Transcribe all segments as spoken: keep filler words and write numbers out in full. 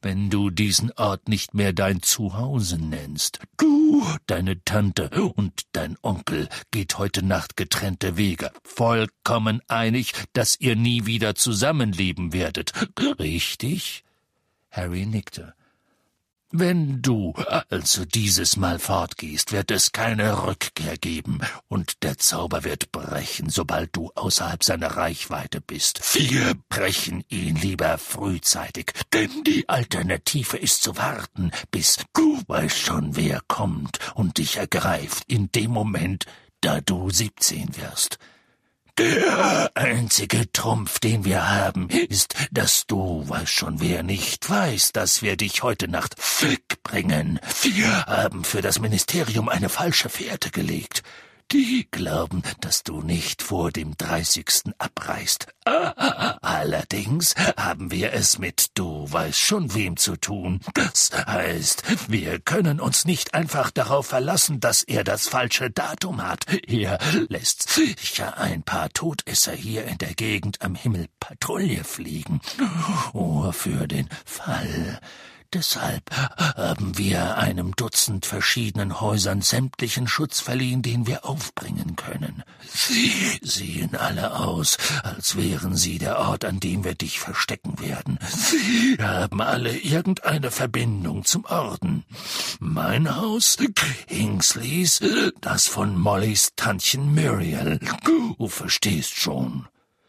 wenn du diesen Ort nicht mehr dein Zuhause nennst. Du, deine Tante und dein Onkel geht heute Nacht getrennte Wege, vollkommen einig, dass ihr nie wieder zusammenleben werdet. Richtig?« Harry nickte. »Wenn du also dieses Mal fortgehst, wird es keine Rückkehr geben, und der Zauber wird brechen, sobald du außerhalb seiner Reichweite bist. Wir brechen ihn lieber frühzeitig, denn die Alternative ist zu warten, bis du weißt schon, wer kommt und dich ergreift in dem Moment, da du siebzehn wirst. Der einzige Trumpf, den wir haben, ist, dass du, weißt schon wer, nicht weiß, dass wir dich heute Nacht wegbringen. Wir haben für das Ministerium eine falsche Fährte gelegt. Die glauben, dass du nicht vor dem dreißigsten abreist. Allerdings haben wir es mit du weißt schon wem zu tun. Das heißt, wir können uns nicht einfach darauf verlassen, dass er das falsche Datum hat. Er lässt sicher ein paar Todesser hier in der Gegend am Himmel Patrouille fliegen. Oh, für den Fall. Deshalb haben wir einem Dutzend verschiedenen Häusern sämtlichen Schutz verliehen, den wir aufbringen können. Sie sehen alle aus, als wären sie der Ort, an dem wir dich verstecken werden. Sie haben alle irgendeine Verbindung zum Orden. Mein Haus, Kingsleys, das von Mollys Tantchen Muriel. Du verstehst schon.«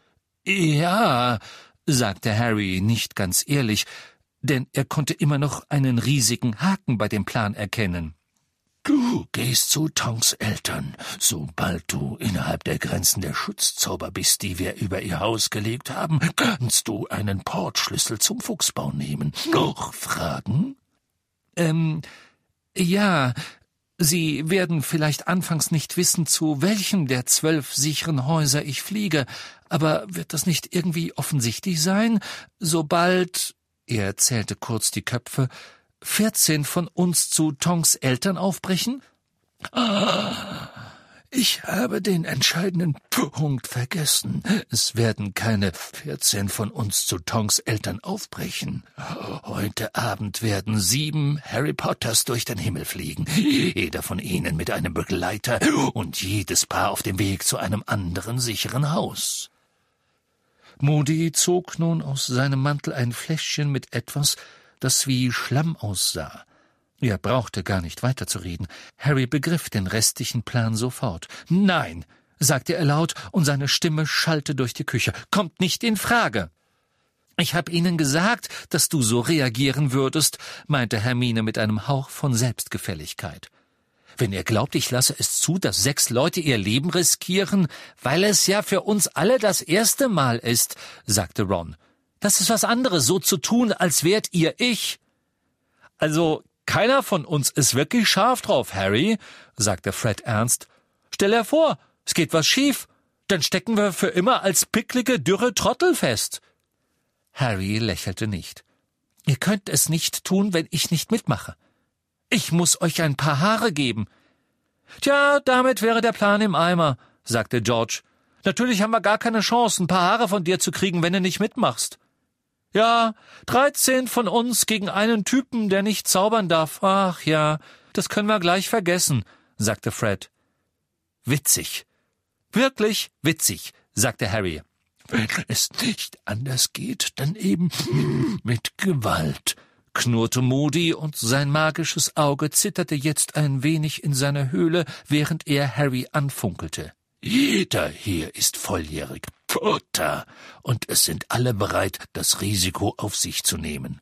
»Ja«, sagte Harry nicht ganz ehrlich, denn er konnte immer noch einen riesigen Haken bei dem Plan erkennen. »Du gehst zu Tonks Eltern, sobald du innerhalb der Grenzen der Schutzzauber bist, die wir über ihr Haus gelegt haben, kannst du einen Portschlüssel zum Fuchsbau nehmen. Noch Fragen?« »Ähm, ja, Sie werden vielleicht anfangs nicht wissen, zu welchem der zwölf sicheren Häuser ich fliege, aber wird das nicht irgendwie offensichtlich sein, sobald...« Er zählte kurz die Köpfe. »vierzehn von uns zu Tonks Eltern aufbrechen?« »Ah, ich habe den entscheidenden Punkt vergessen. Es werden keine vierzehn von uns zu Tonks Eltern aufbrechen. Heute Abend werden sieben Harry Potters durch den Himmel fliegen, jeder von ihnen mit einem Begleiter und jedes Paar auf dem Weg zu einem anderen sicheren Haus.« Moody zog nun aus seinem Mantel ein Fläschchen mit etwas, das wie Schlamm aussah. Er brauchte gar nicht weiterzureden. Harry begriff den restlichen Plan sofort. »Nein«, sagte er laut, und seine Stimme schallte durch die Küche. »Kommt nicht in Frage.« »Ich habe Ihnen gesagt, dass du so reagieren würdest«, meinte Hermine mit einem Hauch von Selbstgefälligkeit. »Wenn ihr glaubt, ich lasse es zu, dass sechs Leute ihr Leben riskieren, weil es ja für uns alle das erste Mal ist«, sagte Ron. »Das ist was anderes, so zu tun, als wärt ihr ich.« »Also, keiner von uns ist wirklich scharf drauf, Harry«, sagte Fred ernst. »Stell dir vor, es geht was schief, dann stecken wir für immer als picklige, dürre Trottel fest.« Harry lächelte nicht. »Ihr könnt es nicht tun, wenn ich nicht mitmache. Ich muss euch ein paar Haare geben.« »Tja, damit wäre der Plan im Eimer«, sagte George. »Natürlich haben wir gar keine Chance, ein paar Haare von dir zu kriegen, wenn du nicht mitmachst.« »Ja, dreizehn von uns gegen einen Typen, der nicht zaubern darf. Ach ja, das können wir gleich vergessen«, sagte Fred. »Witzig. Wirklich witzig«, sagte Harry. »Wenn es nicht anders geht, dann eben mit Gewalt«, knurrte Moody, und sein magisches Auge zitterte jetzt ein wenig in seiner Höhle, während er Harry anfunkelte. »Jeder hier ist volljährig, Potter, und es sind alle bereit, das Risiko auf sich zu nehmen.«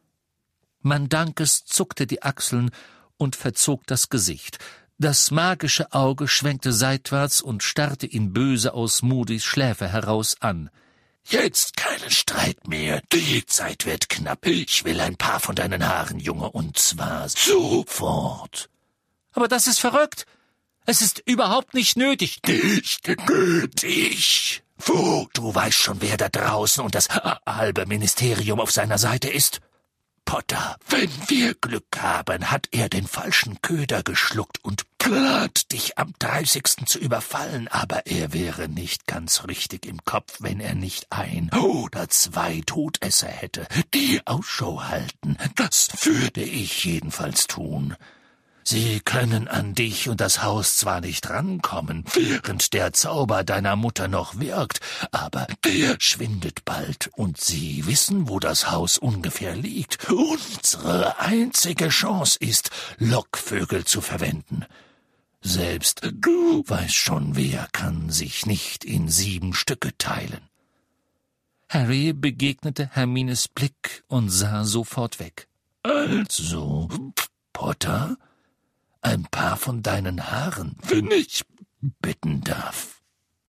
Mandankes zuckte die Achseln und verzog das Gesicht. Das magische Auge schwenkte seitwärts und starrte ihn böse aus Moodys Schläfe heraus an. »Jetzt keinen Streit mehr. Die Zeit wird knapp. Ich will ein paar von deinen Haaren, Junge, und zwar sofort.« »Aber das ist verrückt. Es ist überhaupt nicht nötig.« »Nicht nötig. Wo? Du weißt schon, wer da draußen und das halbe Ministerium auf seiner Seite ist. Potter, wenn wir Glück haben, hat er den falschen Köder geschluckt und plant, dich am dreißigsten zu überfallen, aber er wäre nicht ganz richtig im Kopf, wenn er nicht ein oder zwei Todesser hätte, die Ausschau halten. Das würde ich jedenfalls tun. Sie können an dich und das Haus zwar nicht rankommen, während der Zauber deiner Mutter noch wirkt, aber der schwindet bald, und sie wissen, wo das Haus ungefähr liegt. Unsere einzige Chance ist, Lockvögel zu verwenden. Selbst du weißt schon, wer kann sich nicht in sieben Stücke teilen. Harry begegnete Hermines Blick und sah sofort weg. Also, Potter, ein paar von deinen Haaren, wenn ich bitten darf.